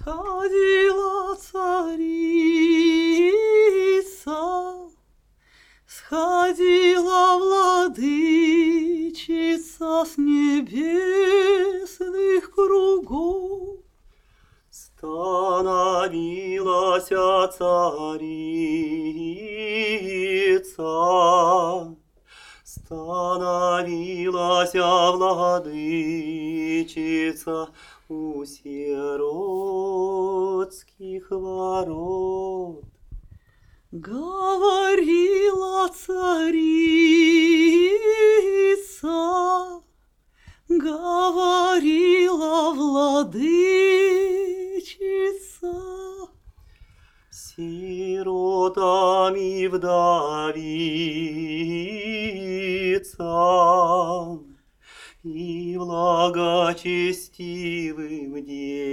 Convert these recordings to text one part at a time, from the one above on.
Сходила царица, сходила владычица с небесных кругов. Становилась царица, становилась владычица у сиротских ворот. Говорила царица, говорила владычица, сиротам и вдовицам и благочестивым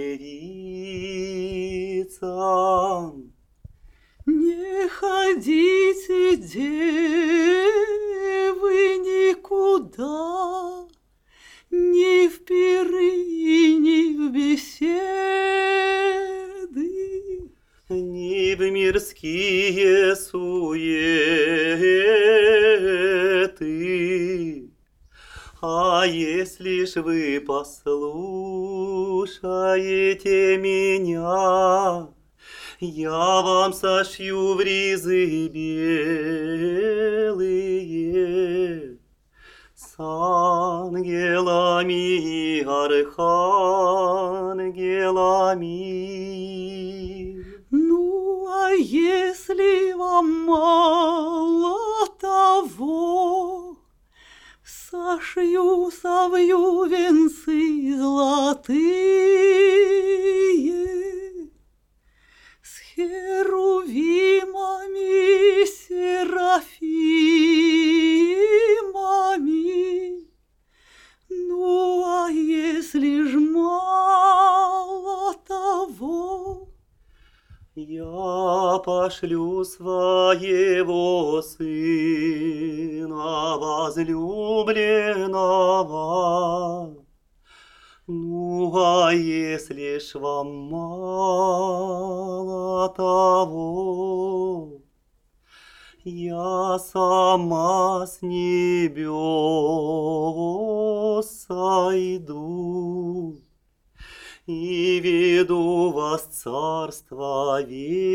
девицам. Не ходите, девы, никуда, ни в пиры, ни в беседы, ни в мирские суеты. А если ж вы послушаете меня, я вам сошью в ризы белые с ангелами и архангелами. Ну, а если вам мало того, сошью, совью венцы золотые с херувимами, серафимами. Ну, а если ж мало того, я пошлю своего сына возлюбленного. Ну, а если ж вам мало того, я сама с небес сойду и веду вас в царство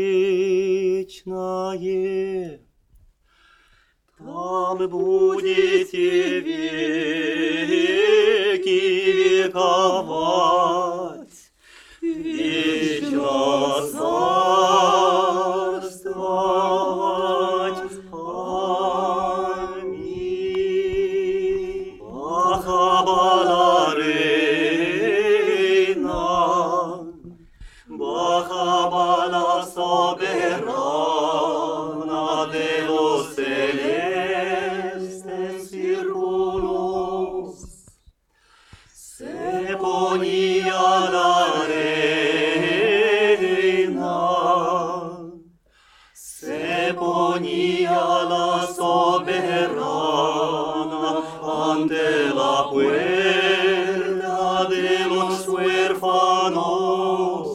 вечное. Там будете веки вековать, вечно царствовать. Аминь. Бахабаларейна, Бахабала soberana de los celestes círculos, se ponía la reina, se ponía la soberana ante la puerta de los huérfanos.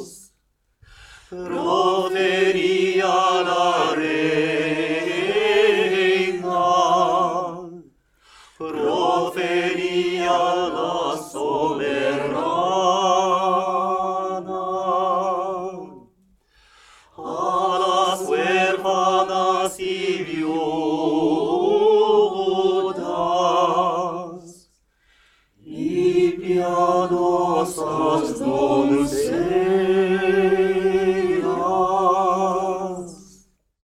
Profería la reina, profería la soberana a las huérfanas y viudas.